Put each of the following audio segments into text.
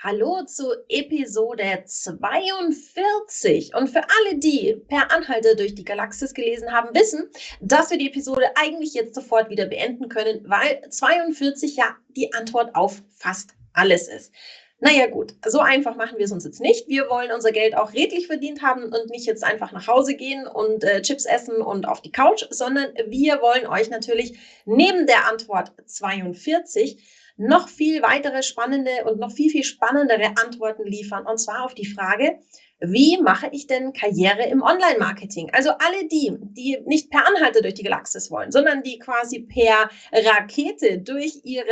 Hallo zu Episode 42. Und für alle, die per Anhalter durch die Galaxis gelesen haben, wissen, dass wir die Episode eigentlich jetzt sofort wieder beenden können, weil 42 ja die Antwort auf fast alles ist. Naja gut, so einfach machen wir es uns jetzt nicht. Wir wollen unser Geld auch redlich verdient haben und nicht jetzt einfach nach Hause gehen und Chips essen und auf die Couch, sondern wir wollen euch natürlich neben der Antwort 42 noch viel weitere spannende und noch viel spannendere Antworten liefern. Und zwar auf die Frage, wie mache ich denn Karriere im Online-Marketing? Also alle die nicht per Anhalter durch die Galaxis wollen, sondern die quasi per Rakete durch ihre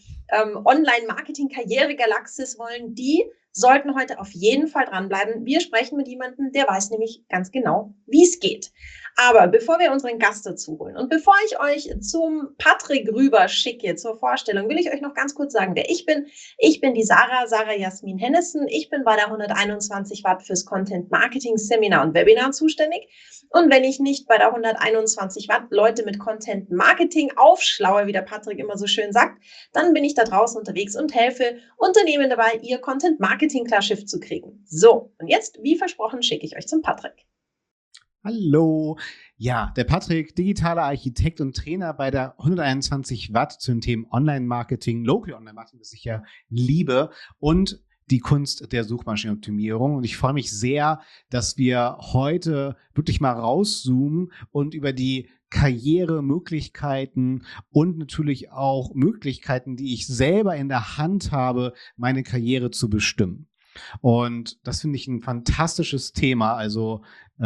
Online-Marketing-Karriere-Galaxis wollen, die sollten heute auf jeden Fall dranbleiben. Wir sprechen mit jemandem, der weiß nämlich ganz genau, wie es geht. Aber bevor wir unseren Gast dazu holen und bevor ich euch zum Patrick rüber schicke zur Vorstellung, will ich euch noch ganz kurz sagen, wer ich bin. Ich bin die Sarah Jasmin Hennissen. Ich bin bei der 121 Watt fürs Content Marketing Seminar und Webinar zuständig. Und wenn ich nicht bei der 121 Watt Leute mit Content Marketing aufschlaue, wie der Patrick immer so schön sagt, dann bin ich da draußen unterwegs und helfe Unternehmen dabei, ihr Content Marketing klar Schiff zu kriegen. So, und jetzt, wie versprochen, schicke ich euch zum Patrick. Hallo. Ja, der Patrick, digitaler Architekt und Trainer bei der 121 Watt zu den Themen Online-Marketing, Local Online-Marketing, das ich ja liebe, und die Kunst der Suchmaschinenoptimierung. Und ich freue mich sehr, dass wir heute wirklich mal rauszoomen und über die Karrieremöglichkeiten und natürlich auch Möglichkeiten, die ich selber in der Hand habe, meine Karriere zu bestimmen. Und das finde ich ein fantastisches Thema. Also,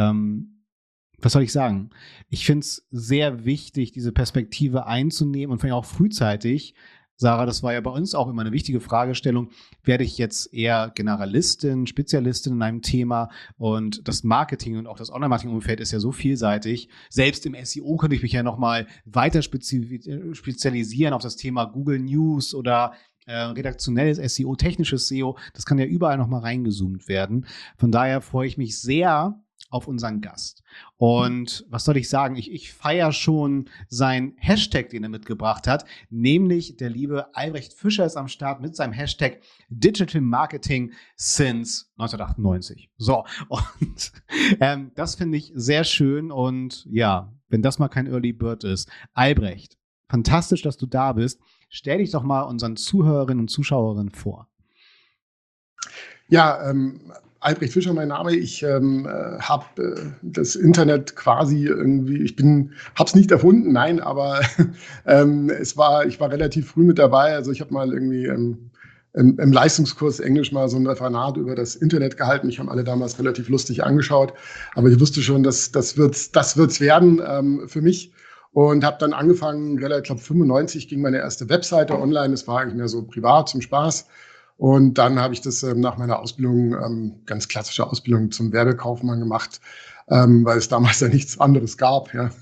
was soll ich sagen? Ich finde es sehr wichtig, diese Perspektive einzunehmen und vor allem auch frühzeitig. Sarah, das war ja bei uns auch immer eine wichtige Fragestellung. Werde ich jetzt eher Generalistin, Spezialistin in einem Thema? Und das Marketing und auch das Online-Marketing-Umfeld ist ja so vielseitig. Selbst im SEO könnte ich mich ja nochmal weiter spezialisieren auf das Thema Google News oder redaktionelles SEO, technisches SEO. Das kann ja überall nochmal reingezoomt werden. Von daher freue ich mich sehr auf unseren Gast. Und was soll ich sagen? Ich feiere schon seinen Hashtag, den er mitgebracht hat, nämlich der liebe Albrecht Fischer ist am Start mit seinem Hashtag Digital Marketing since 1998. So, und das finde ich sehr schön und ja, wenn das mal kein Early Bird ist. Albrecht, fantastisch, dass du da bist. Stell dich doch mal unseren Zuhörerinnen und Zuschauerinnen vor. Ja, Albrecht Fischer, mein Name. Ich habe das Internet quasi irgendwie, habe es nicht erfunden, nein, aber ich war relativ früh mit dabei. Also ich habe mal irgendwie im Leistungskurs Englisch mal so ein Referat über das Internet gehalten. Mich haben alle damals relativ lustig angeschaut, aber ich wusste schon, das wird's werden für mich. Und habe dann angefangen, ich glaube 95 ging meine erste Webseite online. Das war eigentlich mehr so privat zum Spaß. Und dann habe ich das nach meiner Ausbildung, ganz klassische Ausbildung zum Werbekaufmann gemacht, weil es damals ja nichts anderes gab. Ja.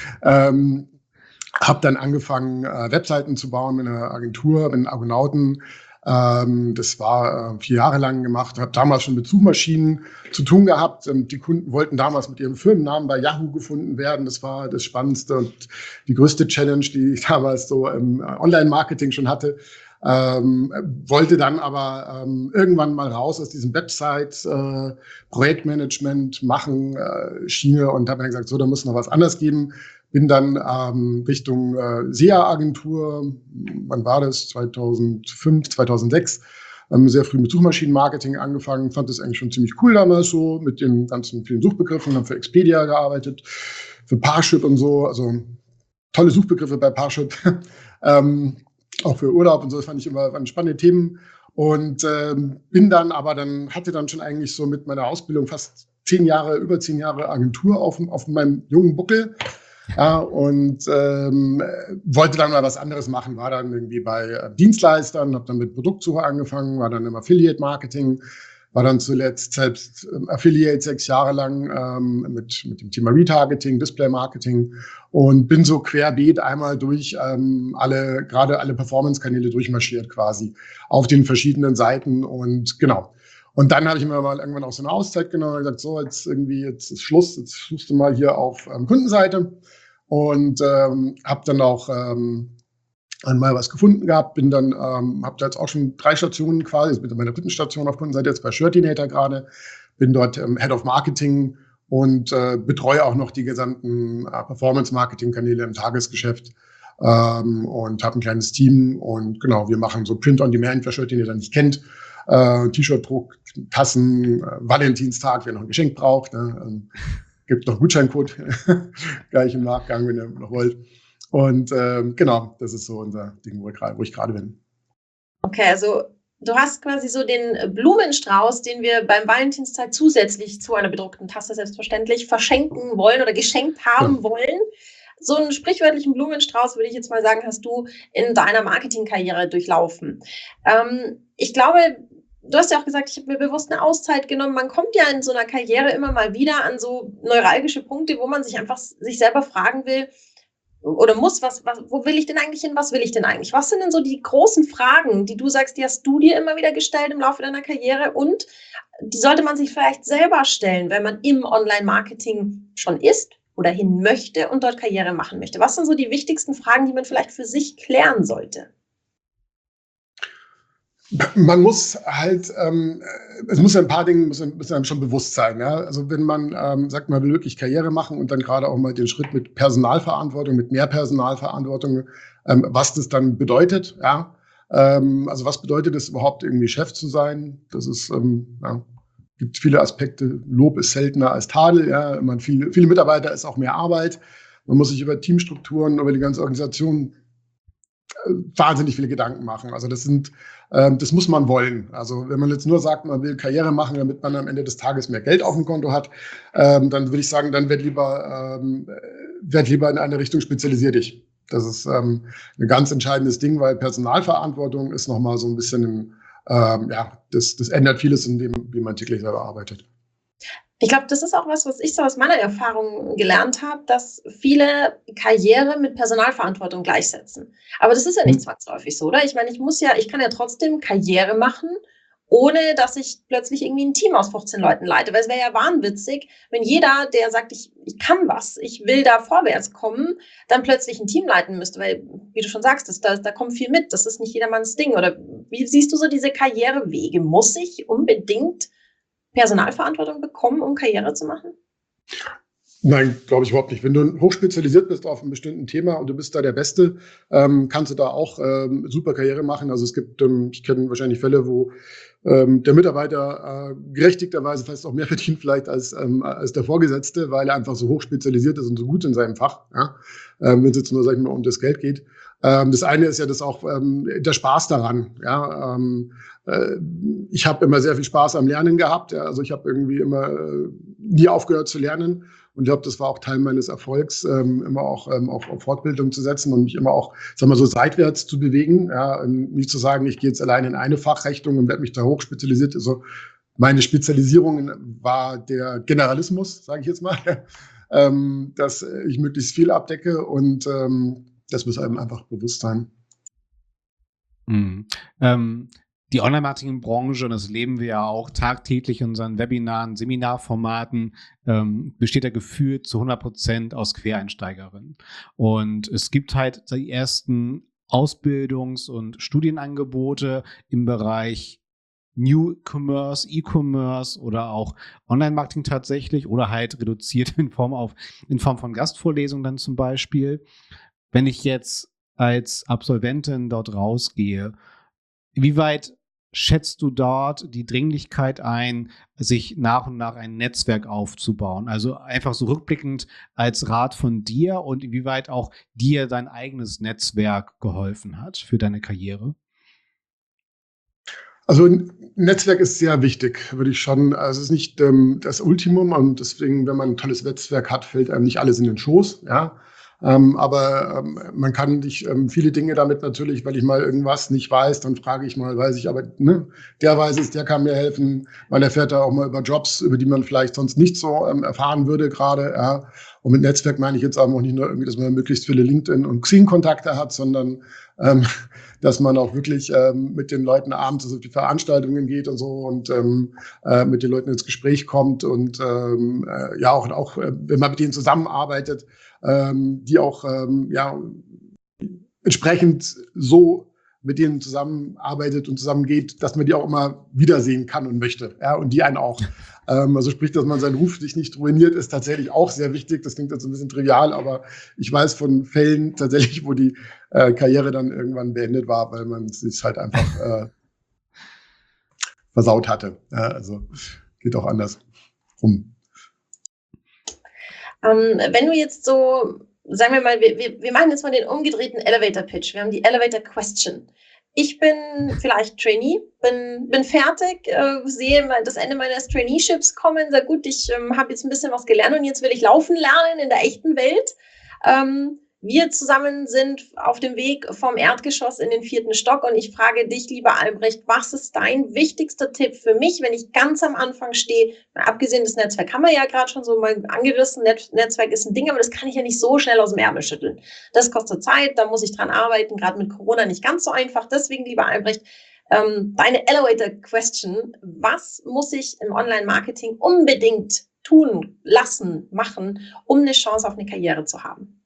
Habe dann angefangen, Webseiten zu bauen mit einer Agentur, mit einem Argonauten. Das war 4 Jahre lang gemacht. Habe damals schon mit Suchmaschinen zu tun gehabt. Die Kunden wollten damals mit ihrem Firmennamen bei Yahoo gefunden werden. Das war das Spannendste und die größte Challenge, die ich damals so im Online-Marketing schon hatte. Wollte dann aber irgendwann mal raus aus diesem Website Projektmanagement machen Schiene und habe dann gesagt, so, da muss noch was anderes geben. Bin dann Richtung SEA-Agentur, wann war das? 2005, 2006, sehr früh mit Suchmaschinenmarketing angefangen, fand das eigentlich schon ziemlich cool damals so, mit den ganzen vielen Suchbegriffen, haben für Expedia gearbeitet, für Parship und so, also tolle Suchbegriffe bei Parship. Auch für Urlaub und so, das fand ich waren spannende Themen. Und hatte dann schon eigentlich so mit meiner Ausbildung fast über 10 Jahre Agentur auf meinem jungen Buckel. Ja, und wollte dann mal was anderes machen, war dann irgendwie bei Dienstleistern, habe dann mit Produktsuche angefangen, war dann im Affiliate-Marketing, war dann zuletzt selbst Affiliate 6 Jahre lang mit dem Thema Retargeting, Display-Marketing und bin so querbeet einmal durch gerade alle Performance-Kanäle durchmarschiert quasi auf den verschiedenen Seiten und genau. Und dann habe ich mir mal irgendwann auch so eine Auszeit genommen und gesagt, so, jetzt ist Schluss, jetzt suchst du mal hier auf Kundenseite und habe dann auch einmal was gefunden gehabt, bin dann, habe da jetzt auch schon 3 Stationen quasi, jetzt bin ich bei meiner 3. Station auf Kundenseite, jetzt bei Shirtinator gerade, bin dort Head of Marketing und betreue auch noch die gesamten Performance-Marketing-Kanäle im Tagesgeschäft und habe ein kleines Team und genau, wir machen so Print-on-Demand, wer Shirtinator nicht kennt, T-Shirt-Druck, Tassen, Valentinstag, wer noch ein Geschenk braucht, ne, gibt noch einen Gutscheincode gleich im Nachgang, wenn ihr noch wollt. Und genau, das ist so unser Ding, wo ich gerade bin. Okay, also du hast quasi so den Blumenstrauß, den wir beim Valentinstag zusätzlich zu einer bedruckten Tasse selbstverständlich verschenken wollen oder geschenkt haben wollen. So einen sprichwörtlichen Blumenstrauß, würde ich jetzt mal sagen, hast du in deiner Marketingkarriere durchlaufen. Ich glaube, du hast ja auch gesagt, ich habe mir bewusst eine Auszeit genommen. Man kommt ja in so einer Karriere immer mal wieder an so neuralgische Punkte, wo man sich einfach sich selber fragen will oder muss, wo will ich denn eigentlich hin, was will ich denn eigentlich? Was sind denn so die großen Fragen, die du sagst, die hast du dir immer wieder gestellt im Laufe deiner Karriere und die sollte man sich vielleicht selber stellen, wenn man im Online-Marketing schon ist oder hin möchte und dort Karriere machen möchte? Was sind so die wichtigsten Fragen, die man vielleicht für sich klären sollte? Man muss halt, es muss ja ein paar Dinge müssen einem schon bewusst sein. Ja? Also wenn man sagt, man will wirklich Karriere machen und dann gerade auch mal den Schritt mit Personalverantwortung, mit mehr Personalverantwortung, was das dann bedeutet. Ja? Also was bedeutet es überhaupt, irgendwie Chef zu sein? Das ist, gibt viele Aspekte. Lob ist seltener als Tadel. Ja? Viele Mitarbeiter ist auch mehr Arbeit. Man muss sich über Teamstrukturen, über die ganze Organisation wahnsinnig viele Gedanken machen. Also das muss man wollen. Also wenn man jetzt nur sagt, man will Karriere machen, damit man am Ende des Tages mehr Geld auf dem Konto hat, dann würde ich sagen, dann werd lieber in eine Richtung spezialisier dich. Das ist ein ganz entscheidendes Ding, weil Personalverantwortung ist nochmal so ein bisschen, das ändert vieles in dem, wie man täglich selber arbeitet. Ich glaube, das ist auch was ich so aus meiner Erfahrung gelernt habe, dass viele Karriere mit Personalverantwortung gleichsetzen. Aber das ist ja nicht zwangsläufig so, oder? Ich meine, ich kann ja trotzdem Karriere machen, ohne dass ich plötzlich irgendwie ein Team aus 15 Leuten leite. Weil es wäre ja wahnwitzig, wenn jeder, der sagt, ich kann was, ich will da vorwärts kommen, dann plötzlich ein Team leiten müsste. Weil, wie du schon sagst, da kommt viel mit. Das ist nicht jedermanns Ding. Oder wie siehst du so diese Karrierewege? Muss ich unbedingt Personalverantwortung bekommen, um Karriere zu machen? Nein, glaube ich überhaupt nicht. Wenn du hochspezialisiert bist auf einem bestimmten Thema und du bist da der Beste, kannst du da auch super Karriere machen. Also es gibt, ich kenne wahrscheinlich Fälle, wo der Mitarbeiter gerechtigterweise fast auch mehr verdient vielleicht als der Vorgesetzte, weil er einfach so hochspezialisiert ist und so gut in seinem Fach. Ja? Wenn es jetzt nur, sag ich mal, um das Geld geht. Das eine ist ja das auch der Spaß daran. Ja? Ich habe immer sehr viel Spaß am Lernen gehabt. Ja? Also ich habe irgendwie immer nie aufgehört zu lernen. Und ich glaube, das war auch Teil meines Erfolgs, immer auch auf Fortbildung zu setzen und mich immer auch, sagen wir so, seitwärts zu bewegen. Ja? Und nicht zu sagen, ich gehe jetzt allein in eine Fachrichtung und werde mich da hochspezialisiert. Also meine Spezialisierung war der Generalismus, sage ich jetzt mal, dass ich möglichst viel abdecke und das muss einem einfach bewusst sein. Die Online-Marketing-Branche, und das leben wir ja auch tagtäglich in unseren Webinaren, Seminarformaten, besteht ja gefühlt zu 100% aus Quereinsteigerinnen. Und es gibt halt die ersten Ausbildungs- und Studienangebote im Bereich New Commerce, E-Commerce oder auch Online-Marketing tatsächlich oder halt reduziert in Form von Gastvorlesungen dann zum Beispiel. Wenn ich jetzt als Absolventin dort rausgehe, wie weit schätzt du dort die Dringlichkeit ein, sich nach und nach ein Netzwerk aufzubauen? Also einfach so rückblickend als Rat von dir und inwieweit auch dir dein eigenes Netzwerk geholfen hat für deine Karriere? Also ein Netzwerk ist sehr wichtig, würde ich schon. Also es ist nicht das Ultimum und deswegen, wenn man ein tolles Netzwerk hat, fällt einem nicht alles in den Schoß. Ja? Aber man kann viele Dinge damit natürlich, weil ich mal irgendwas nicht weiß, dann frage ich mal, weiß ich, aber ne, der weiß es, der kann mir helfen. Man erfährt da auch mal über Jobs, über die man vielleicht sonst nicht so erfahren würde gerade. Ja. Und mit Netzwerk meine ich jetzt auch nicht nur irgendwie, dass man möglichst viele LinkedIn- und Xing-Kontakte hat, sondern dass man auch wirklich mit den Leuten abends auf die Veranstaltungen geht und so und mit den Leuten ins Gespräch kommt und ja auch wenn man mit denen zusammenarbeitet, die auch entsprechend so mit denen zusammenarbeitet und zusammengeht, dass man die auch immer wiedersehen kann und möchte. Ja, und die einen auch. Also sprich, dass man seinen Ruf sich nicht ruiniert, ist tatsächlich auch sehr wichtig. Das klingt jetzt ein bisschen trivial, aber ich weiß von Fällen tatsächlich, wo die Karriere dann irgendwann beendet war, weil man es halt einfach versaut hatte. Ja, also geht auch anders rum. Wenn du jetzt so, sagen wir mal, wir machen jetzt mal den umgedrehten Elevator-Pitch. Wir haben die Elevator-Question. Ich bin vielleicht Trainee, bin fertig, sehe mal das Ende meines Traineeships kommen. Sehr gut, ich habe jetzt ein bisschen was gelernt und jetzt will ich laufen lernen in der echten Welt. Wir zusammen sind auf dem Weg vom Erdgeschoss in den 4. Stock und ich frage dich, lieber Albrecht, was ist dein wichtigster Tipp für mich, wenn ich ganz am Anfang stehe? Abgesehen das Netzwerk haben wir ja gerade schon so mal angerissen. Netzwerk ist ein Ding, aber das kann ich ja nicht so schnell aus dem Ärmel schütteln. Das kostet Zeit, da muss ich dran arbeiten, gerade mit Corona nicht ganz so einfach. Deswegen, lieber Albrecht, deine Elevator-Question, was muss ich im Online-Marketing unbedingt tun, lassen, machen, um eine Chance auf eine Karriere zu haben?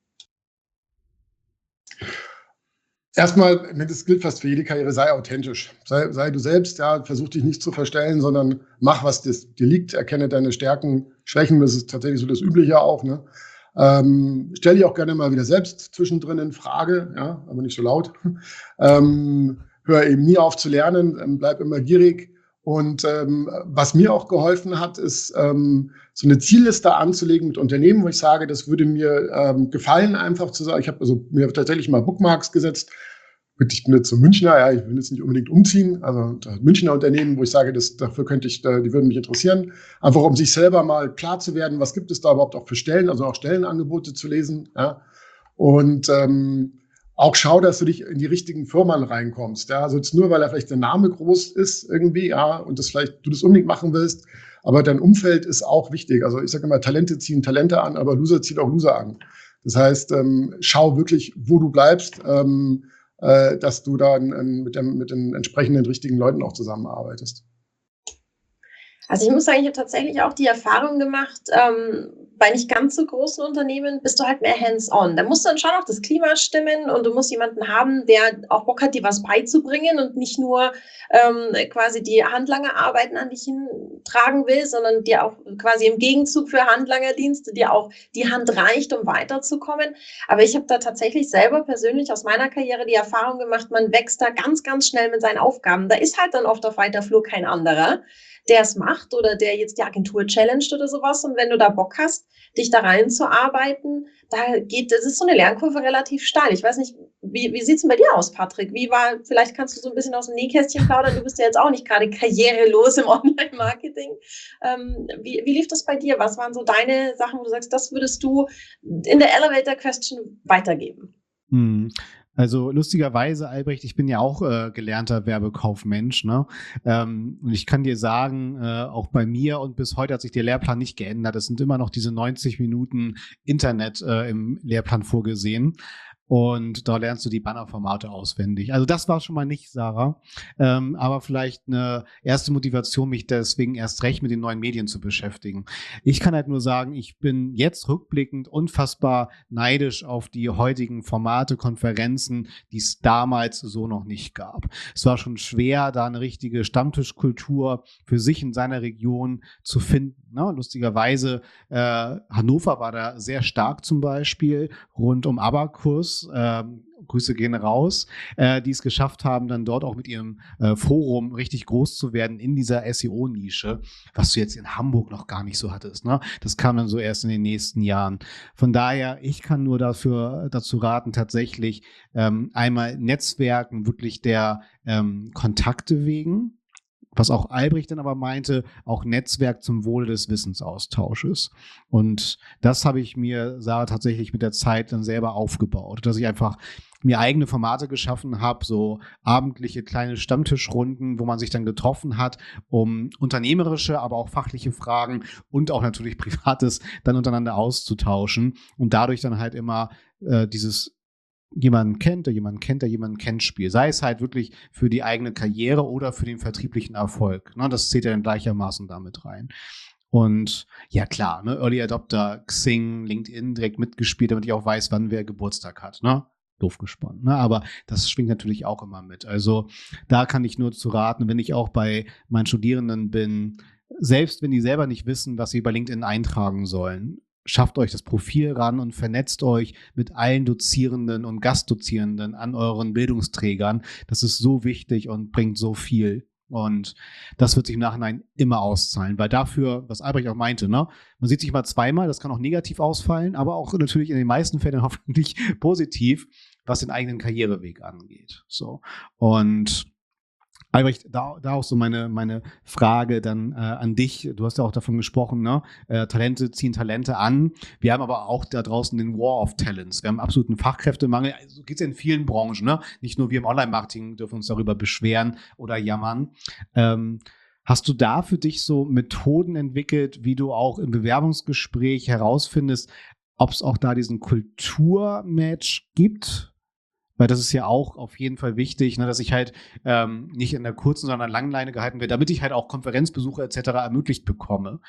Erstmal, das gilt fast für jede Karriere, sei authentisch. Sei du selbst, ja, versuch dich nicht zu verstellen, sondern mach, was dir liegt, erkenne deine Stärken, Schwächen, das ist tatsächlich so das Übliche auch, ne? Stell dich auch gerne mal wieder selbst zwischendrin in Frage, ja, aber nicht so laut. Hör eben nie auf zu lernen, bleib immer gierig. Und was mir auch geholfen hat, ist so eine Zielliste anzulegen mit Unternehmen, wo ich sage, das würde mir gefallen, einfach zu sagen. Ich habe also mir tatsächlich mal Bookmarks gesetzt. Ich bin jetzt so Münchner, ja, ich will jetzt nicht unbedingt umziehen. Also Münchner Unternehmen, wo ich sage, dafür könnte ich, die würden mich interessieren. Einfach um sich selber mal klar zu werden, was gibt es da überhaupt auch für Stellen, also auch Stellenangebote zu lesen. Ja. Und auch schau, dass du dich in die richtigen Firmen reinkommst. Ja. Also jetzt nur, weil da vielleicht der Name groß ist irgendwie, ja, und das vielleicht du das unbedingt machen willst, aber dein Umfeld ist auch wichtig. Also ich sage immer, Talente ziehen Talente an, aber Loser ziehen auch Loser an. Das heißt, schau wirklich, wo du bleibst, dass du da mit den entsprechenden richtigen Leuten auch zusammenarbeitest. Also ich muss sagen, ich habe tatsächlich auch die Erfahrung gemacht, bei nicht ganz so großen Unternehmen bist du halt mehr hands-on. Da muss dann schon auch das Klima stimmen und du musst jemanden haben, der auch Bock hat, dir was beizubringen und nicht nur quasi die Handlangerarbeiten an dich hintragen will, sondern dir auch quasi im Gegenzug für Handlangerdienste dir auch die Hand reicht, um weiterzukommen. Aber ich habe da tatsächlich selber persönlich aus meiner Karriere die Erfahrung gemacht, man wächst da ganz, ganz schnell mit seinen Aufgaben. Da ist halt dann oft auf weiter Flur kein anderer, der es macht oder der jetzt die Agentur challenged oder sowas. Und wenn du da Bock hast, dich da reinzuarbeiten, das ist so eine Lernkurve relativ steil. Ich weiß nicht, wie sieht es denn bei dir aus, Patrick? Vielleicht kannst du so ein bisschen aus dem Nähkästchen plaudern, du bist ja jetzt auch nicht gerade karrierelos im Online-Marketing. Wie lief das bei dir? Was waren so deine Sachen, wo du sagst, das würdest du in der Elevator-Question weitergeben? Also lustigerweise, Albrecht, ich bin ja auch gelernter Werbekaufmensch, ne? Und ich kann dir sagen, auch bei mir und bis heute hat sich der Lehrplan nicht geändert. Es sind immer noch diese 90 Minuten Internet im Lehrplan vorgesehen. Und da lernst du die Bannerformate auswendig. Also das war schon mal nicht, Sarah. Aber vielleicht eine erste Motivation, mich deswegen erst recht mit den neuen Medien zu beschäftigen. Ich kann halt nur sagen, ich bin jetzt rückblickend unfassbar neidisch auf die heutigen Formate, Konferenzen, die es damals so noch nicht gab. Es war schon schwer, da eine richtige Stammtischkultur für sich in seiner Region zu finden. Ne? Lustigerweise, Hannover war da sehr stark zum Beispiel, rund um Abacus. Grüße gehen raus, die es geschafft haben, dann dort auch mit ihrem Forum richtig groß zu werden in dieser SEO-Nische, was du jetzt in Hamburg noch gar nicht so hattest. Ne? Das kam dann so erst in den nächsten Jahren. Von daher, ich kann nur dazu raten, tatsächlich einmal Netzwerken wirklich der Kontakte wegen, was auch Albrecht dann aber meinte, auch Netzwerk zum Wohle des Wissensaustausches. Und das habe ich mir, Sarah, tatsächlich mit der Zeit dann selber aufgebaut, dass ich einfach mir eigene Formate geschaffen habe, so abendliche kleine Stammtischrunden, wo man sich dann getroffen hat, um unternehmerische, aber auch fachliche Fragen und auch natürlich Privates dann untereinander auszutauschen und dadurch dann halt immer dieses jemanden kennt, der jemanden kennt, der jemanden kennt Spiel. Sei es halt wirklich für die eigene Karriere oder für den vertrieblichen Erfolg. Ne, das zählt ja dann gleichermaßen damit rein. Und ja klar, ne, Early Adopter, Xing, LinkedIn direkt mitgespielt, damit ich auch weiß, wann wer Geburtstag hat. Ne? doof gesponnen. Ne? Aber das schwingt natürlich auch immer mit. Also da kann ich nur zu raten, wenn ich auch bei meinen Studierenden bin, selbst wenn die selber nicht wissen, was sie bei LinkedIn eintragen sollen, schafft euch das Profil ran und vernetzt euch mit allen Dozierenden und Gastdozierenden an euren Bildungsträgern. Das ist so wichtig und bringt so viel. Und das wird sich im Nachhinein immer auszahlen, weil dafür, was Albrecht auch meinte, ne, man sieht sich mal zweimal, das kann auch negativ ausfallen, aber auch natürlich in den meisten Fällen hoffentlich positiv, was den eigenen Karriereweg angeht. So. Und Albrecht, da auch so meine Frage dann an dich. Du hast ja auch davon gesprochen, ne? Talente ziehen Talente an. Wir haben aber auch da draußen den War of Talents. Wir haben absoluten Fachkräftemangel. Also geht es ja in vielen Branchen, ne? Nicht nur wir im Online-Marketing dürfen uns darüber beschweren oder jammern. Hast du da für dich so Methoden entwickelt, wie du auch im Bewerbungsgespräch herausfindest, ob es auch da diesen Kulturmatch gibt? Weil das ist ja auch auf jeden Fall wichtig, ne, dass ich halt nicht in der kurzen, sondern in der langen Leine gehalten werde, damit ich halt auch Konferenzbesuche etc. ermöglicht bekomme.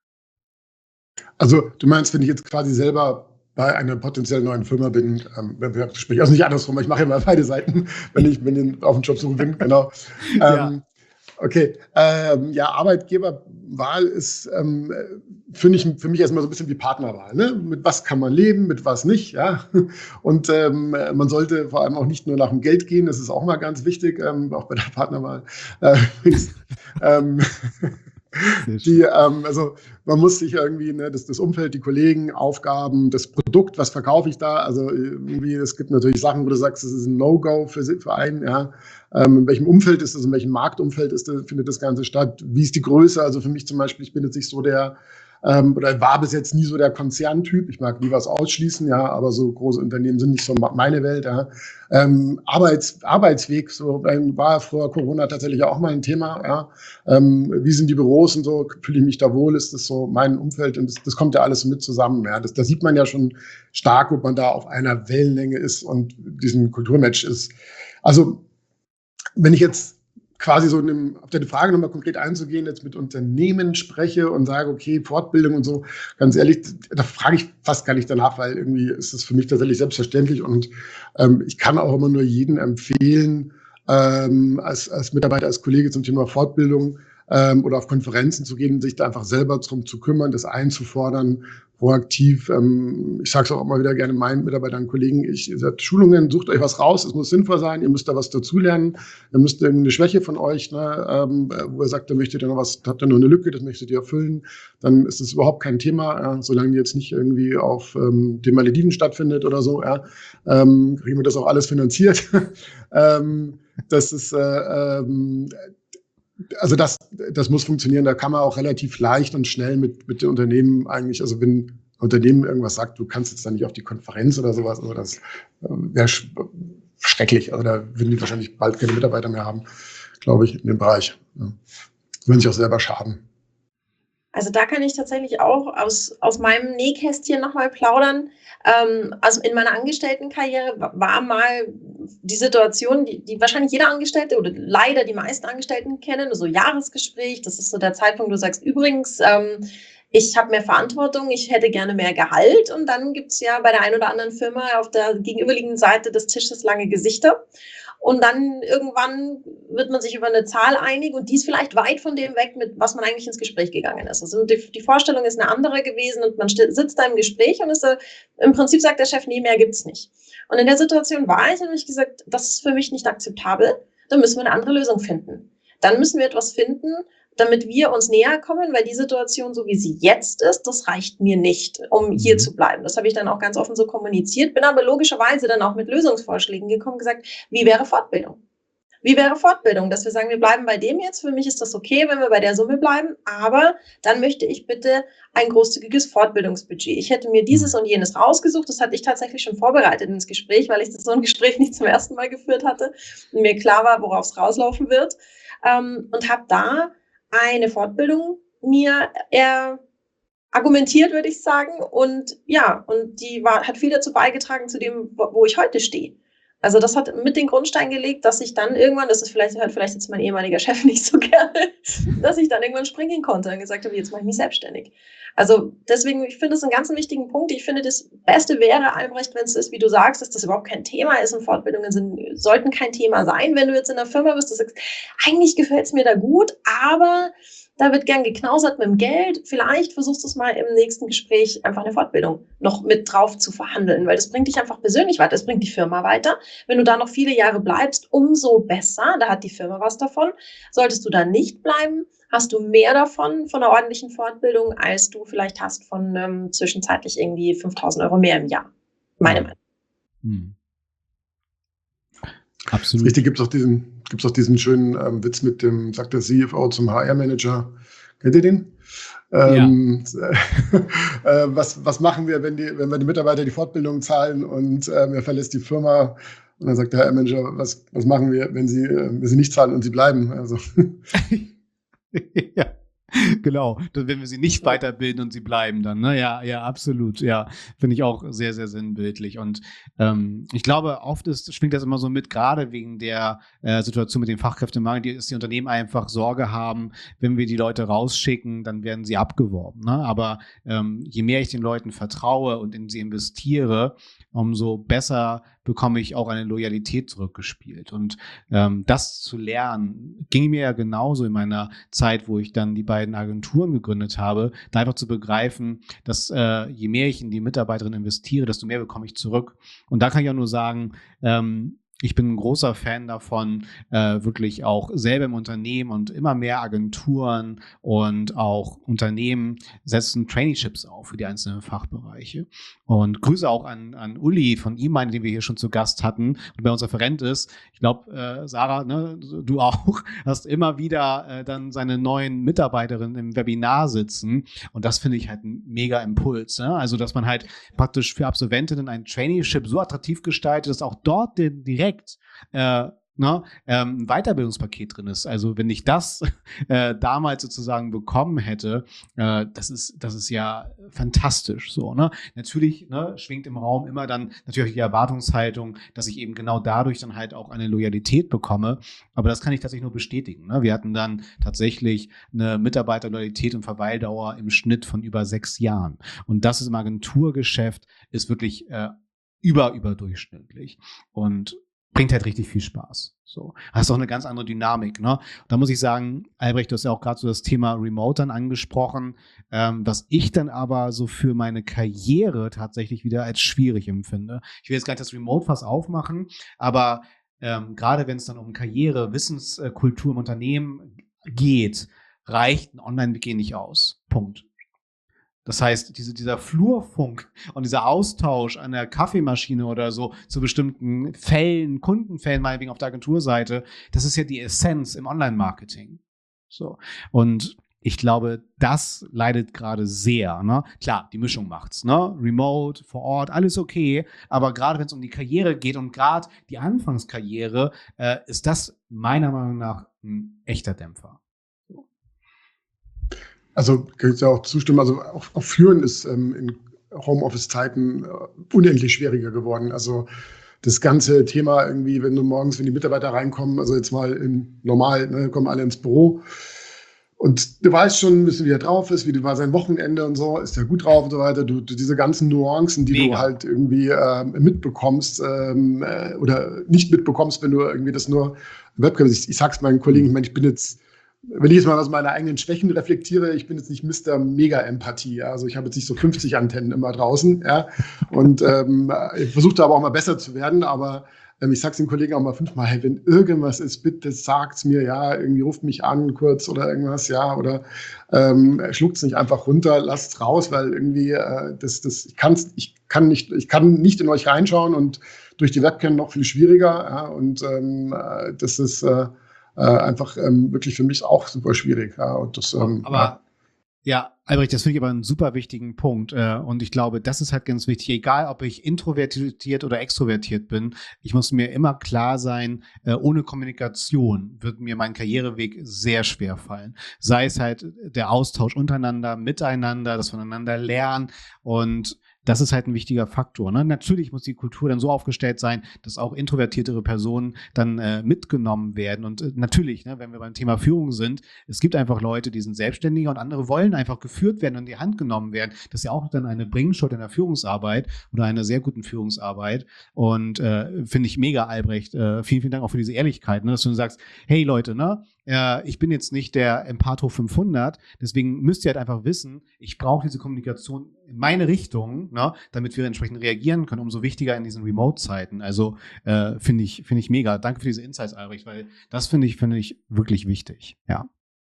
Also du meinst, wenn ich jetzt quasi selber bei einer potenziell neuen Firma bin, Bewerbungsgespräch, also nicht andersrum, ich mache ja mal beide Seiten, wenn ich auf den Jobsuche bin, genau. Ja. Okay, ja, Arbeitgeberwahl ist für mich erstmal so ein bisschen wie Partnerwahl. Ne? Mit was kann man leben, mit was nicht, ja. Und man sollte vor allem auch nicht nur nach dem Geld gehen, das ist auch mal ganz wichtig, auch bei der Partnerwahl. Also man muss sich irgendwie, ne, das Umfeld, die Kollegen, Aufgaben, das Produkt, was verkaufe ich da? Also irgendwie, es gibt natürlich Sachen, wo du sagst, das ist ein No-Go für einen, ja. In welchem Umfeld ist das, in welchem Marktumfeld findet das Ganze statt? Wie ist die Größe? Also für mich zum Beispiel, ich bin jetzt nicht so oder war bis jetzt nie so der Konzerntyp. Ich mag nie was ausschließen, ja, aber so große Unternehmen sind nicht so meine Welt, ja. Arbeitsweg, so war vor Corona tatsächlich auch mal ein Thema, ja. Wie sind die Büros und so, fühle ich mich da wohl, ist das so mein Umfeld und das kommt ja alles mit zusammen, ja. Da sieht man ja schon stark, ob man da auf einer Wellenlänge ist und diesen Kulturmatch ist. Also, wenn ich jetzt quasi so auf deine Frage nochmal konkret einzugehen, jetzt mit Unternehmen spreche und sage, okay, Fortbildung und so, ganz ehrlich, da frage ich fast gar nicht danach, weil irgendwie ist das für mich tatsächlich selbstverständlich und ich kann auch immer nur jeden empfehlen, als Mitarbeiter, als Kollege zum Thema Fortbildung oder auf Konferenzen zu gehen, sich da einfach selber drum zu kümmern, das einzufordern, proaktiv. Ich sage es auch immer wieder gerne meinen Mitarbeitern und Kollegen, ich sage, Schulungen, sucht euch was raus, es muss sinnvoll sein, ihr müsst da was dazulernen, ihr müsst irgendeine Schwäche von euch, ne, wo ihr sagt, da möchtet ihr noch was, habt ihr noch eine Lücke, das möchtet ihr erfüllen, dann ist das überhaupt kein Thema, solange die jetzt nicht irgendwie auf den Malediven stattfindet oder so, kriegen wir das auch alles finanziert. Das ist also das muss funktionieren. Da kann man auch relativ leicht und schnell mit den Unternehmen eigentlich, also wenn ein Unternehmen irgendwas sagt, du kannst jetzt dann nicht auf die Konferenz oder sowas, also das wäre schrecklich. Also da würden die wahrscheinlich bald keine Mitarbeiter mehr haben, glaube ich, in dem Bereich. Ja. Würden sich auch selber schaden. Also da kann ich tatsächlich auch aus meinem Nähkästchen nochmal plaudern. Also in meiner Angestelltenkarriere war mal die Situation, die wahrscheinlich jeder Angestellte oder leider die meisten Angestellten kennen, so Jahresgespräch, das ist so der Zeitpunkt, wo du sagst, übrigens, ich habe mehr Verantwortung, ich hätte gerne mehr Gehalt und dann gibt es ja bei der einen oder anderen Firma auf der gegenüberliegenden Seite des Tisches lange Gesichter. Und dann irgendwann wird man sich über eine Zahl einig und die ist vielleicht weit von dem weg, mit was man eigentlich ins Gespräch gegangen ist. Also die Vorstellung ist eine andere gewesen und man sitzt da im Gespräch und im Prinzip sagt der Chef, nee, mehr gibt's nicht. Und in der Situation war ich und habe ich gesagt, das ist für mich nicht akzeptabel, dann müssen wir eine andere Lösung finden. Dann müssen wir etwas finden, damit wir uns näher kommen, weil die Situation, so wie sie jetzt ist, das reicht mir nicht, um hier zu bleiben. Das habe ich dann auch ganz offen so kommuniziert, bin aber logischerweise dann auch mit Lösungsvorschlägen gekommen, gesagt, wie wäre Fortbildung? Wie wäre Fortbildung, dass wir sagen, wir bleiben bei dem jetzt, für mich ist das okay, wenn wir bei der Summe bleiben, aber dann möchte ich bitte ein großzügiges Fortbildungsbudget. Ich hätte mir dieses und jenes rausgesucht, das hatte ich tatsächlich schon vorbereitet ins Gespräch, weil ich so ein Gespräch nicht zum ersten Mal geführt hatte und mir klar war, worauf es rauslaufen wird, und habe da eine Fortbildung mir argumentiert, würde ich sagen. Und ja, und die hat viel dazu beigetragen zu dem, wo ich heute stehe. Also das hat mit den Grundstein gelegt, dass ich dann irgendwann, hört vielleicht jetzt mein ehemaliger Chef nicht so gerne, dass ich dann irgendwann springen konnte und gesagt habe, jetzt mache ich mich selbstständig. Also deswegen, ich finde das einen ganz wichtigen Punkt. Ich finde, das Beste wäre, Albrecht, wenn es ist, wie du sagst, dass das überhaupt kein Thema ist und Fortbildungen sollten kein Thema sein, wenn du jetzt in der Firma bist, du sagst, eigentlich gefällt es mir da gut, aber da wird gern geknausert mit dem Geld. Vielleicht versuchst du es mal im nächsten Gespräch, einfach eine Fortbildung noch mit drauf zu verhandeln, weil das bringt dich einfach persönlich weiter, das bringt die Firma weiter. Wenn du da noch viele Jahre bleibst, umso besser, da hat die Firma was davon. Solltest du da nicht bleiben, hast du mehr davon, von einer ordentlichen Fortbildung, als du vielleicht hast von zwischenzeitlich irgendwie 5.000 Euro mehr im Jahr. Meine Meinung. Hm. Absolut. Richtig, gibt es auch diesen schönen Witz mit dem, sagt der CFO zum HR-Manager. Kennt ihr den? Was machen wir, wenn wir die Mitarbeiter die Fortbildung zahlen und er verlässt die Firma? Und dann sagt der HR-Manager, was machen wir, wenn sie nicht zahlen und sie bleiben? Also. Ja. Genau, wenn wir sie nicht weiterbilden und sie bleiben dann, ne? Ja, absolut, ja, finde ich auch sehr, sehr sinnbildlich und ich glaube, oft schwingt das immer so mit, gerade wegen der Situation mit dem Fachkräftemangel, dass die Unternehmen einfach Sorge haben, wenn wir die Leute rausschicken, dann werden sie abgeworben, ne? Aber je mehr ich den Leuten vertraue und in sie investiere, umso besser bekomme ich auch eine Loyalität zurückgespielt. Und das zu lernen, ging mir ja genauso in meiner Zeit, wo ich dann die beiden Agenturen gegründet habe, da einfach zu begreifen, dass je mehr ich in die Mitarbeiterin investiere, desto mehr bekomme ich zurück. Und da kann ich auch nur sagen, ich bin ein großer Fan davon, wirklich auch selber im Unternehmen und immer mehr Agenturen und auch Unternehmen setzen Traineeships auf für die einzelnen Fachbereiche. Und Grüße auch an Uli von eMind, den wir hier schon zu Gast hatten und bei uns Referent ist. Ich glaube, Sarah, ne, du auch, hast immer wieder dann seine neuen Mitarbeiterinnen im Webinar sitzen. Und das finde ich halt ein mega Impuls. Ne? Also, dass man halt praktisch für Absolventinnen ein Traineeship so attraktiv gestaltet, dass auch dort direkt ein Weiterbildungspaket drin ist. Also wenn ich das damals sozusagen bekommen hätte, das ist ja fantastisch so. Ne? Natürlich schwingt im Raum immer dann natürlich die Erwartungshaltung, dass ich eben genau dadurch dann halt auch eine Loyalität bekomme. Aber das kann ich tatsächlich nur bestätigen. Ne? Wir hatten dann tatsächlich eine Mitarbeiterloyalität und Verweildauer im Schnitt von über 6 Jahren. Und das ist im Agenturgeschäft ist wirklich überdurchschnittlich. Und bringt halt richtig viel Spaß. So. Hast auch eine ganz andere Dynamik, ne? Da muss ich sagen, Albrecht, du hast ja auch gerade so das Thema Remote dann angesprochen, was ich dann aber so für meine Karriere tatsächlich wieder als schwierig empfinde. Ich will jetzt gar nicht das Remote-Fass aufmachen, aber gerade wenn es dann um Karriere, Wissenskultur im Unternehmen geht, reicht ein Online-WG nicht aus. Punkt. Das heißt, dieser Flurfunk und dieser Austausch an der Kaffeemaschine oder so zu bestimmten Fällen, Kundenfällen meinetwegen auf der Agenturseite, das ist ja die Essenz im Online-Marketing. So. Und ich glaube, das leidet gerade sehr. Ne? Klar, die Mischung macht's. Ne? Remote, vor Ort, alles okay. Aber gerade wenn es um die Karriere geht und gerade die Anfangskarriere, ist das meiner Meinung nach ein echter Dämpfer. Also kann ich ja auch zustimmen, also auch Führen ist in Homeoffice-Zeiten unendlich schwieriger geworden. Also das ganze Thema irgendwie, wenn die Mitarbeiter reinkommen, also jetzt mal normal, ne, kommen alle ins Büro und du weißt schon, wie er drauf ist, wie war sein Wochenende und so, ist er gut drauf und so weiter. Du diese ganzen Nuancen, die du halt irgendwie mitbekommst oder nicht mitbekommst, wenn du irgendwie das nur Webcam, ich sag's meinen Kollegen, ich meine, wenn ich jetzt mal aus meiner eigenen Schwächen reflektiere, ich bin jetzt nicht Mr. Mega-Empathie. Ja? Also ich habe jetzt nicht so 50 Antennen immer draußen. Ja? Und ich versuche da aber auch mal besser zu werden. Aber ich sage es den Kollegen auch mal 5-mal, hey, wenn irgendwas ist, bitte sagt's mir, ja, irgendwie ruft mich an kurz oder irgendwas, ja, oder schluckt's nicht einfach runter, lasst's raus, weil irgendwie ich kann nicht in euch reinschauen und durch die Webcam noch viel schwieriger. Ja? Und das ist einfach wirklich für mich auch super schwierig. Ja, und das, ja, Albrecht, das finde ich aber einen super wichtigen Punkt. Und ich glaube, das ist halt ganz wichtig. Egal, ob ich introvertiert oder extrovertiert bin, ich muss mir immer klar sein, ohne Kommunikation wird mir mein Karriereweg sehr schwer fallen. Sei es halt der Austausch untereinander, miteinander, das voneinander lernen und das ist halt ein wichtiger Faktor. Ne? Natürlich muss die Kultur dann so aufgestellt sein, dass auch introvertiertere Personen dann mitgenommen werden. Und natürlich, ne, wenn wir beim Thema Führung sind, es gibt einfach Leute, die sind selbstständiger und andere wollen einfach geführt werden und in die Hand genommen werden. Das ist ja auch dann eine Bringschuld in der Führungsarbeit oder einer sehr guten Führungsarbeit. Und finde ich mega, Albrecht. Vielen, vielen Dank auch für diese Ehrlichkeit, ne, dass du sagst, hey Leute, ne, ich bin jetzt nicht der Empatho 500, deswegen müsst ihr halt einfach wissen, ich brauche diese Kommunikation in meine Richtung, ne, damit wir entsprechend reagieren können, umso wichtiger in diesen Remote-Zeiten. Also finde ich mega. Danke für diese Insights, Albrecht, weil das finde ich wirklich wichtig. Ja.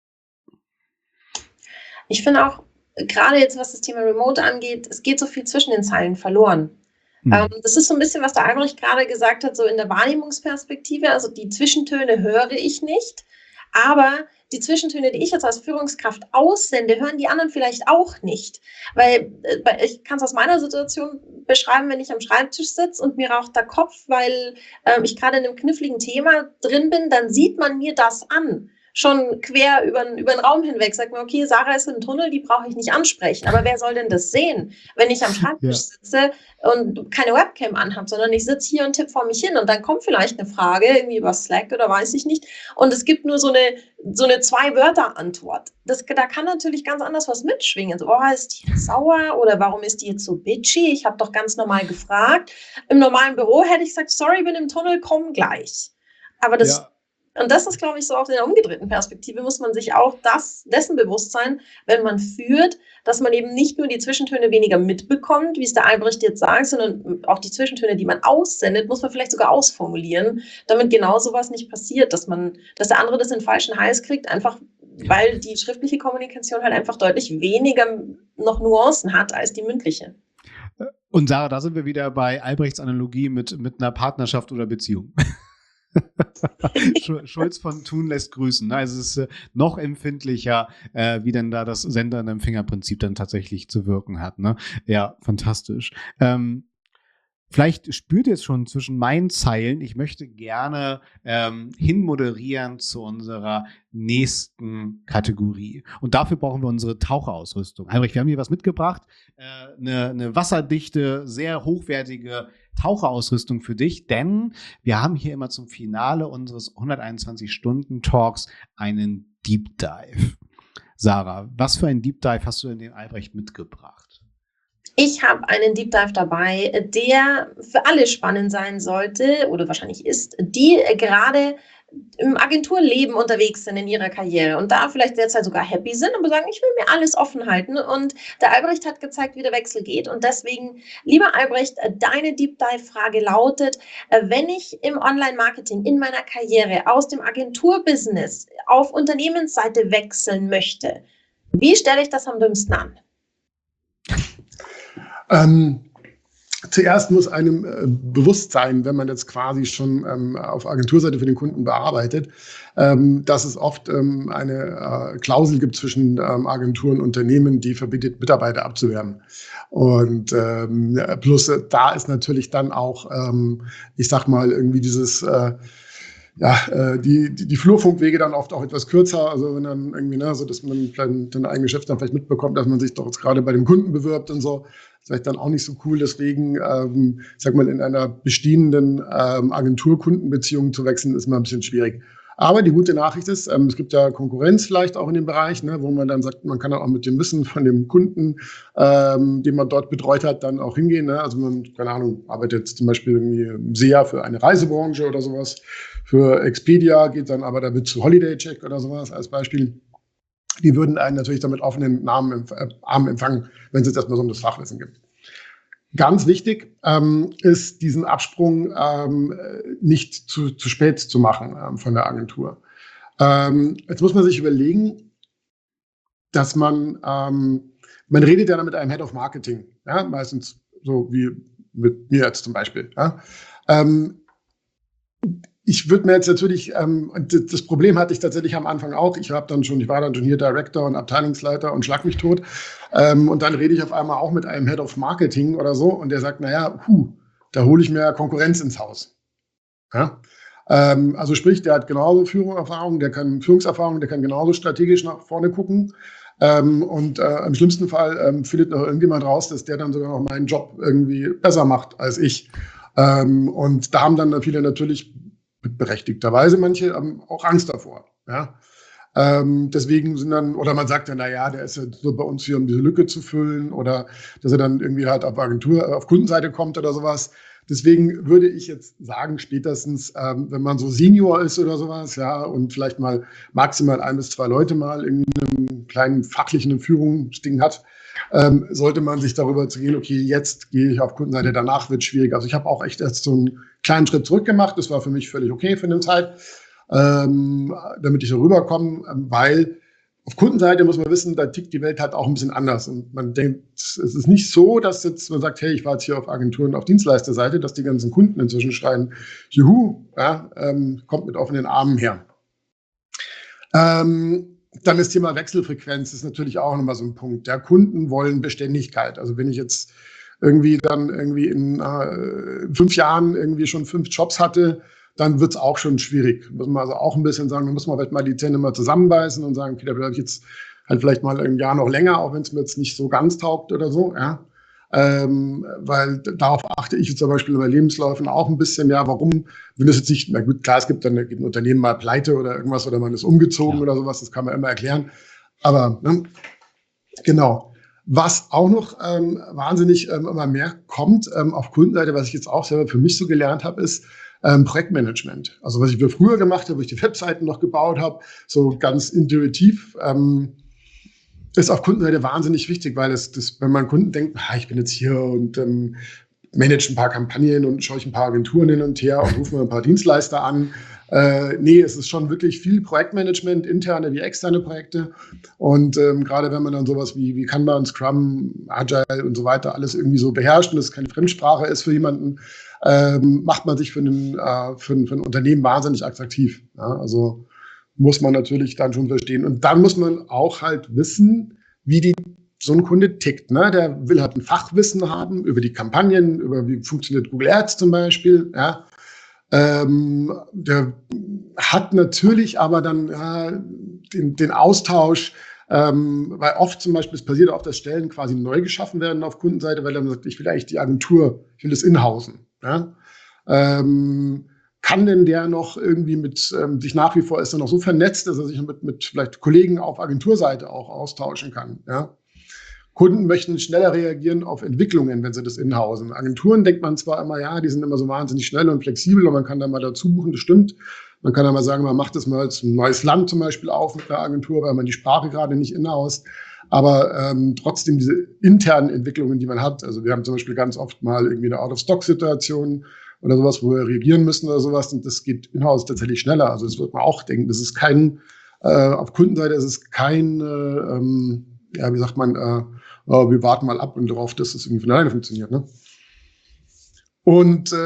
Ich finde auch, gerade jetzt, was das Thema Remote angeht, es geht so viel zwischen den Zeilen verloren. Das ist so ein bisschen, was der Albrecht gerade gesagt hat, so in der Wahrnehmungsperspektive. Also die Zwischentöne höre ich nicht, aber die Zwischentöne, die ich jetzt als Führungskraft aussende, hören die anderen vielleicht auch nicht. Weil ich kann es aus meiner Situation beschreiben, wenn ich am Schreibtisch sitze und mir raucht der Kopf, weil ich gerade in einem kniffligen Thema drin bin, dann sieht man mir das an. Schon quer über den Raum hinweg, sagt man, okay, Sarah ist im Tunnel, die brauche ich nicht ansprechen. Aber wer soll denn das sehen, wenn ich am Schreibtisch sitze und keine Webcam anhabe, sondern ich sitze hier und tippe vor mich hin und dann kommt vielleicht eine Frage, irgendwie über Slack oder weiß ich nicht, und es gibt nur so eine 2-Wörter-Antwort. Da kann natürlich ganz anders was mitschwingen. So, ist die jetzt sauer oder warum ist die jetzt so bitchy? Ich habe doch ganz normal gefragt. Im normalen Büro hätte ich gesagt, sorry, bin im Tunnel, komm gleich. Aber und das ist, glaube ich, so auf der umgedrehten Perspektive, muss man sich auch dessen bewusst sein, wenn man führt, dass man eben nicht nur die Zwischentöne weniger mitbekommt, wie es der Albrecht jetzt sagt, sondern auch die Zwischentöne, die man aussendet, muss man vielleicht sogar ausformulieren, damit genau sowas nicht passiert, dass der andere das in den falschen Hals kriegt, einfach weil die schriftliche Kommunikation halt einfach deutlich weniger noch Nuancen hat als die mündliche. Und Sarah, da sind wir wieder bei Albrechts Analogie mit einer Partnerschaft oder Beziehung. Schulz von Thun lässt grüßen. Also es ist noch empfindlicher, wie denn da das Sender- und Empfängerprinzip dann tatsächlich zu wirken hat. Ne? Ja, fantastisch. Vielleicht spürt ihr es schon zwischen meinen Zeilen. Ich möchte gerne hinmoderieren zu unserer nächsten Kategorie. Und dafür brauchen wir unsere Taucherausrüstung. Albrecht, wir haben hier was mitgebracht. Eine wasserdichte, sehr hochwertige Taucherausrüstung für dich, denn wir haben hier immer zum Finale unseres 121-Stunden-Talks einen Deep Dive. Sarah, was für einen Deep Dive hast du denn den Albrecht mitgebracht? Ich habe einen Deep Dive dabei, der für alle spannend sein sollte oder wahrscheinlich ist, die gerade im Agenturleben unterwegs sind in ihrer Karriere und da vielleicht derzeit sogar happy sind, aber sagen, ich will mir alles offen halten. Und der Albrecht hat gezeigt, wie der Wechsel geht. Und deswegen, lieber Albrecht, deine Deep Dive-Frage lautet, wenn ich im Online-Marketing in meiner Karriere aus dem Agenturbusiness auf Unternehmensseite wechseln möchte, wie stelle ich das am dümmsten an? Zuerst muss einem bewusst sein, wenn man jetzt quasi schon auf Agenturseite für den Kunden bearbeitet, dass es oft eine Klausel gibt zwischen Agenturen und Unternehmen, die verbietet, Mitarbeiter abzuwerben. Und plus da ist natürlich dann auch, ich sag mal, irgendwie dieses die Flurfunkwege dann oft auch etwas kürzer, also wenn dann irgendwie, ne, so dass man dann ein Geschäft dann vielleicht mitbekommt, dass man sich doch jetzt gerade bei dem Kunden bewirbt und so, ist vielleicht dann auch nicht so cool. Deswegen, sag mal, in einer bestehenden Agentur-Kundenbeziehung zu wechseln, ist mal ein bisschen schwierig. Aber die gute Nachricht ist, es gibt ja Konkurrenz vielleicht auch in dem Bereich, ne, wo man dann sagt, man kann dann auch mit dem Wissen von dem Kunden, den man dort betreut hat, dann auch hingehen. Ne? Also man, keine Ahnung, arbeitet jetzt zum Beispiel irgendwie SEA für eine Reisebranche oder sowas. Für Expedia geht dann aber damit zu Holiday Check oder sowas als Beispiel. Die würden einen natürlich damit offenen Armen empfangen, wenn es jetzt erstmal so um das Fachwissen geht. Ganz wichtig ist, diesen Absprung nicht zu spät zu machen von der Agentur. Jetzt muss man sich überlegen, dass man redet ja dann mit einem Head of Marketing, ja, meistens so wie mit mir jetzt zum Beispiel. Ja. Ich würde mir jetzt natürlich, das Problem hatte ich tatsächlich am Anfang auch. Ich war dann schon hier Director und Abteilungsleiter und schlag mich tot. Und dann rede ich auf einmal auch mit einem Head of Marketing oder so und der sagt, naja, da hole ich mir Konkurrenz ins Haus. Ja? Also sprich, der hat genauso Führungserfahrung, der kann genauso strategisch nach vorne gucken. Und im schlimmsten Fall findet noch irgendjemand raus, dass der dann sogar noch meinen Job irgendwie besser macht als ich. Und da haben dann viele natürlich berechtigterweise manche auch Angst davor. Ja? Deswegen sind dann, oder man sagt dann, naja, der ist ja so bei uns hier, um diese Lücke zu füllen, oder dass er dann irgendwie halt auf Kundenseite kommt oder sowas. Deswegen würde ich jetzt sagen, spätestens, wenn man so Senior ist oder sowas, ja, und vielleicht mal maximal 1 bis 2 Leute mal in einem kleinen fachlichen Führungsding hat, sollte man sich darüber zu gehen, okay, jetzt gehe ich auf Kundenseite, danach wird es schwierig. Also ich habe auch echt erst so einen kleinen Schritt zurück gemacht. Das war für mich völlig okay für eine Zeit, damit ich so rüberkomme, weil auf Kundenseite muss man wissen, da tickt die Welt halt auch ein bisschen anders. Und man denkt, es ist nicht so, dass jetzt man sagt, hey, ich war jetzt hier auf Agenturen, auf Dienstleisterseite, dass die ganzen Kunden inzwischen schreien, juhu, ja, kommt mit offenen Armen her. Dann das Thema Wechselfrequenz ist natürlich auch nochmal so ein Punkt. Ja, Kunden wollen Beständigkeit. Also wenn ich jetzt irgendwie in 5 Jahren irgendwie schon 5 Jobs hatte, dann wird es auch schon schwierig. Muss man also auch ein bisschen sagen, da muss man vielleicht mal die Zähne mal zusammenbeißen und sagen, okay, da bleibe ich jetzt halt vielleicht mal ein Jahr noch länger, auch wenn es mir jetzt nicht so ganz taugt oder so, ja. Weil darauf achte ich zum Beispiel bei Lebensläufen auch ein bisschen, ja, warum, wenn das jetzt nicht, na gut, klar, es gibt dann ein Unternehmen mal pleite oder irgendwas oder man ist umgezogen oder sowas, das kann man immer erklären. Aber, ne, genau. Was auch noch wahnsinnig immer mehr kommt auf Kundenseite, was ich jetzt auch selber für mich so gelernt habe, ist Projektmanagement. Also was ich früher gemacht habe, wo ich die Webseiten noch gebaut habe, so ganz intuitiv, ist auf Kundenseite wahnsinnig wichtig, weil wenn man Kunden denkt, ich bin jetzt hier und manage ein paar Kampagnen und schaue ich ein paar Agenturen hin und her und rufe mir ein paar Dienstleister an. Nee, es ist schon wirklich viel Projektmanagement, interne wie externe Projekte. Und gerade wenn man dann sowas wie Kanban, Scrum, Agile und so weiter alles irgendwie so beherrscht und es keine Fremdsprache ist für jemanden, macht man sich für ein Unternehmen wahnsinnig attraktiv. Ja, also muss man natürlich dann schon verstehen. Und dann muss man auch halt wissen, wie so ein Kunde tickt. Ne? Der will halt ein Fachwissen haben über die Kampagnen, über wie funktioniert Google Ads zum Beispiel. Ja? Der hat natürlich aber dann den Austausch, weil oft zum Beispiel, es passiert oft, dass Stellen quasi neu geschaffen werden auf Kundenseite, weil er sagt, ich will eigentlich die Agentur, ich will das inhausen. Ja? Kann denn der noch irgendwie sich nach wie vor, ist er noch so vernetzt, dass er sich mit vielleicht Kollegen auf Agenturseite auch austauschen kann? Ja? Kunden möchten schneller reagieren auf Entwicklungen, wenn sie das inhausen. Agenturen denkt man zwar immer, ja, die sind immer so wahnsinnig schnell und flexibel und man kann da mal dazu buchen, das stimmt. Man kann da mal sagen, man macht das mal als ein neues Land zum Beispiel auf mit einer Agentur, weil man die Sprache gerade nicht inhaust. Aber trotzdem diese internen Entwicklungen, die man hat, also wir haben zum Beispiel ganz oft mal irgendwie eine Out-of-Stock-Situation oder sowas, wo wir reagieren müssen oder sowas, und das geht in-house tatsächlich schneller. Also das wird man auch denken, das ist auf Kundenseite ist es kein, wie sagt man, wir warten mal ab und darauf, dass es irgendwie von alleine funktioniert. Ne? Und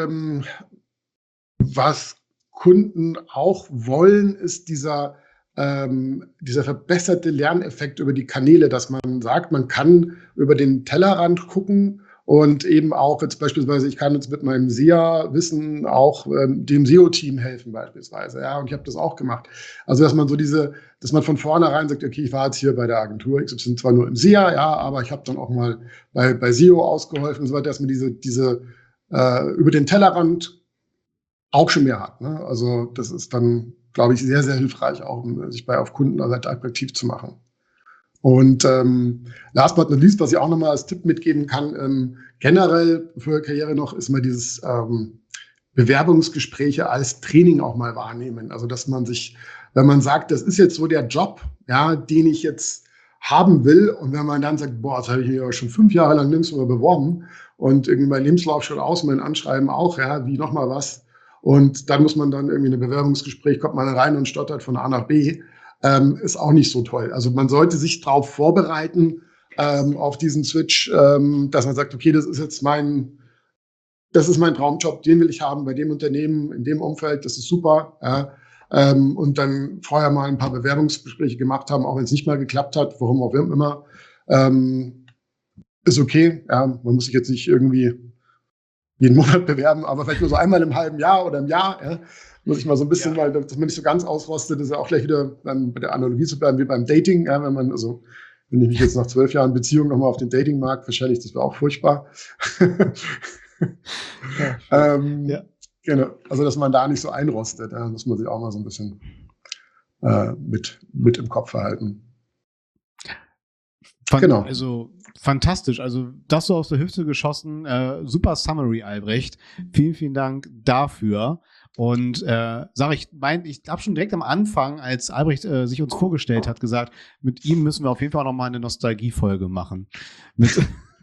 was Kunden auch wollen, ist dieser verbesserte Lerneffekt über die Kanäle, dass man sagt, man kann über den Tellerrand gucken und eben auch jetzt beispielsweise, ich kann jetzt mit meinem SEA-Wissen auch dem SEO-Team helfen beispielsweise. Ja, und ich habe das auch gemacht. Also, dass man dass man von vornherein sagt, okay, ich war jetzt hier bei der Agentur XY zwar nur im SEA, ja, aber ich habe dann auch mal bei SEO ausgeholfen und so weiter, dass man diese über den Tellerrand auch schon mehr hat. Ne? Also, das ist dann, glaube ich, sehr, sehr hilfreich, auch um sich auf Kundenseite attraktiv zu machen. Und last but not least, was ich auch nochmal als Tipp mitgeben kann, generell für Karriere noch, ist mal dieses Bewerbungsgespräche als Training auch mal wahrnehmen. Also, dass man sich, wenn man sagt, das ist jetzt so der Job, ja, den ich jetzt haben will, und wenn man dann sagt, boah, das habe ich mir ja schon 5 Jahre lang nirgendwo beworben und irgendwie mein Lebenslauf schon aus, mein Anschreiben auch, ja, wie nochmal was. Und dann muss man dann irgendwie in ein Bewerbungsgespräch, kommt man rein und stottert von A nach B. Ist auch nicht so toll. Also man sollte sich darauf vorbereiten, auf diesen Switch, dass man sagt, okay, das ist mein Traumjob, den will ich haben bei dem Unternehmen, in dem Umfeld, das ist super. Und dann vorher mal ein paar Bewerbungsgespräche gemacht haben, auch wenn es nicht mal geklappt hat, warum auch immer. Ist okay, ja, man muss sich jetzt nicht irgendwie jeden Monat bewerben, aber vielleicht nur so einmal im halben Jahr oder im Jahr, ja, muss ich mal so ein bisschen, weil dass man nicht so ganz ausrostet, ist ja auch gleich wieder dann bei der Analogie zu bleiben wie beim Dating, ja, wenn man also Wenn ich mich jetzt nach 12 Jahren Beziehung nochmal auf den Datingmarkt verschelle, das wäre auch furchtbar. Ja. Genau. Also, dass man da nicht so einrostet, da muss man sich auch mal so ein bisschen mit im Kopf verhalten. Genau. Also fantastisch. Also das so aus der Hüfte geschossen. Super Summary, Albrecht. Vielen, vielen Dank dafür. Und ich habe schon direkt am Anfang, als Albrecht sich uns vorgestellt hat, gesagt, mit ihm müssen wir auf jeden Fall noch mal eine Nostalgie-Folge machen. Mit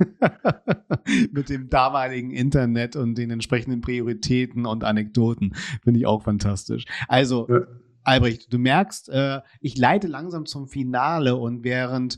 dem damaligen Internet und den entsprechenden Prioritäten und Anekdoten. Finde ich auch fantastisch. Also, ja. Albrecht, du merkst, ich leite langsam zum Finale, und während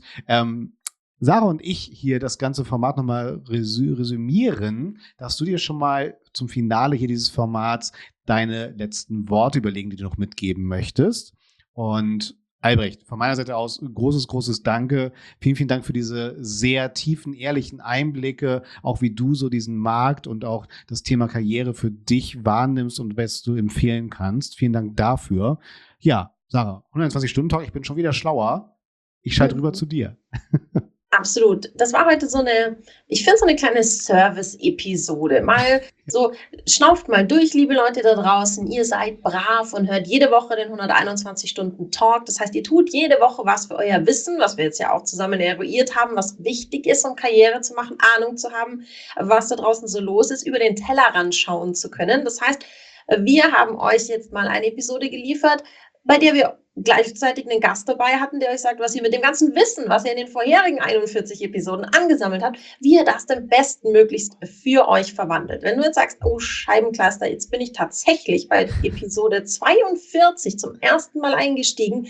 Sarah und ich hier das ganze Format nochmal resümieren, darfst du dir schon mal zum Finale hier dieses Formats deine letzten Worte überlegen, die du noch mitgeben möchtest. Und Albrecht, von meiner Seite aus großes Danke. Vielen, vielen Dank für diese sehr tiefen, ehrlichen Einblicke, auch wie du so diesen Markt und auch das Thema Karriere für dich wahrnimmst und was du empfehlen kannst. Vielen Dank dafür. Ja, Sarah, 120-Stunden-Talk, ich bin schon wieder schlauer. Ich schalte rüber zu dir. Absolut. Das war heute so eine kleine Service-Episode. Mal so, schnauft mal durch, liebe Leute da draußen. Ihr seid brav und hört jede Woche den 121-Stunden-Talk. Das heißt, ihr tut jede Woche was für euer Wissen, was wir jetzt ja auch zusammen eruiert haben, was wichtig ist, um Karriere zu machen, Ahnung zu haben, was da draußen so los ist, über den Tellerrand schauen zu können. Das heißt, wir haben euch jetzt mal eine Episode geliefert, bei der wir gleichzeitig einen Gast dabei hatten, der euch sagt, was ihr mit dem ganzen Wissen, was ihr in den vorherigen 41 Episoden angesammelt habt, wie ihr das denn bestmöglichst für euch verwandelt. Wenn du jetzt sagst, oh Scheibenkleister, jetzt bin ich tatsächlich bei Episode 42 zum ersten Mal eingestiegen,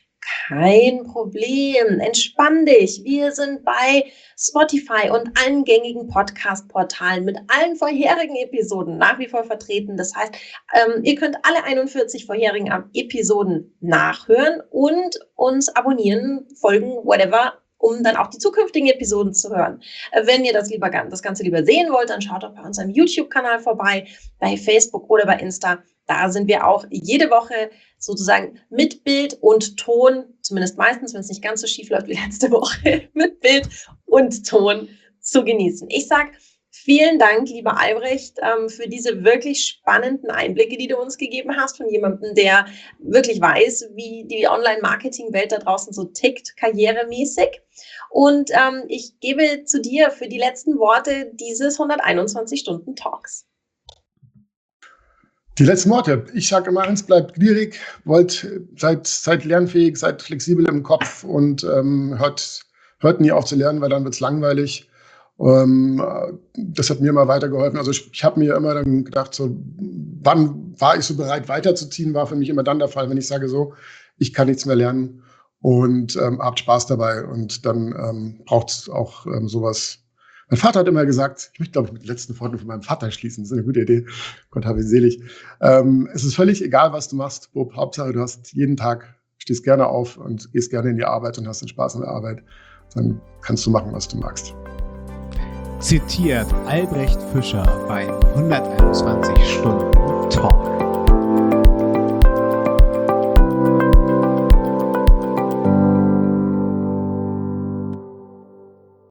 kein Problem, entspann dich. Wir sind bei Spotify und allen gängigen Podcast-Portalen mit allen vorherigen Episoden nach wie vor vertreten. Das heißt, ihr könnt alle 41 vorherigen Episoden nachhören und uns abonnieren, folgen, whatever, um dann auch die zukünftigen Episoden zu hören. Wenn ihr das Ganze lieber sehen wollt, dann schaut doch bei unserem YouTube-Kanal vorbei, bei Facebook oder bei Insta. Da sind wir auch jede Woche sozusagen mit Bild und Ton, zumindest meistens, wenn es nicht ganz so schief läuft wie letzte Woche, mit Bild und Ton zu genießen. Ich sage vielen Dank, lieber Albrecht, für diese wirklich spannenden Einblicke, die du uns gegeben hast, von jemandem, der wirklich weiß, wie die Online-Marketing-Welt da draußen so tickt, karrieremäßig. Und ich gebe zu dir für die letzten Worte dieses 121-Stunden-Talks. Die letzten Worte. Ich sage immer eins, bleibt gierig, seid lernfähig, seid flexibel im Kopf und hört nie auf zu lernen, weil dann wird's langweilig. Das hat mir immer weitergeholfen. Also ich habe mir immer dann gedacht, so, wann war ich so bereit weiterzuziehen, war für mich immer dann der Fall, wenn ich sage so, ich kann nichts mehr lernen und habt Spaß dabei. Und dann braucht es auch sowas. Mein Vater hat immer gesagt, ich möchte, glaube ich, mit den letzten Worten von meinem Vater schließen. Das ist eine gute Idee. Gott habe ihn selig. Es ist völlig egal, was du machst, Bob. Hauptsache, du hast jeden Tag, stehst gerne auf und gehst gerne in die Arbeit und hast den Spaß an der Arbeit. Dann kannst du machen, was du magst. Zitiert Albrecht Fischer beim 121 Stunden Talk.